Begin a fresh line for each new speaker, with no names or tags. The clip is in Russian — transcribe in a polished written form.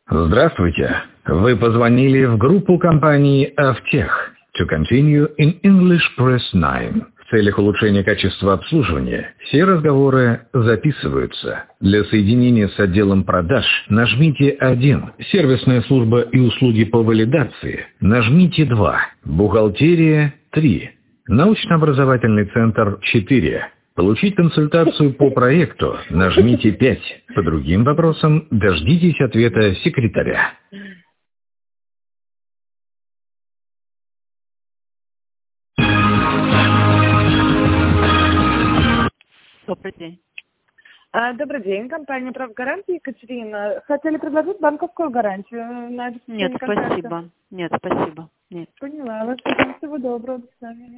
Здравствуйте. Вы позвонили в группу компании «Автех». To continue in English, press 9. В целях улучшения качества обслуживания все разговоры записываются. Для соединения с отделом продаж нажмите 1. Сервисная служба и услуги по валидации нажмите 2. Бухгалтерия 3. Научно-образовательный центр 4. Получить консультацию по проекту нажмите 5. По другим вопросам дождитесь ответа секретаря.
Добрый день.
Добрый день, компания «Правгарант» Екатерина. Хотели предложить банковскую гарантию на
Нет,
обеспечение контракта?
спасибо. Нет, спасибо. Нет.
Поняла вас. Всего доброго. До свидания.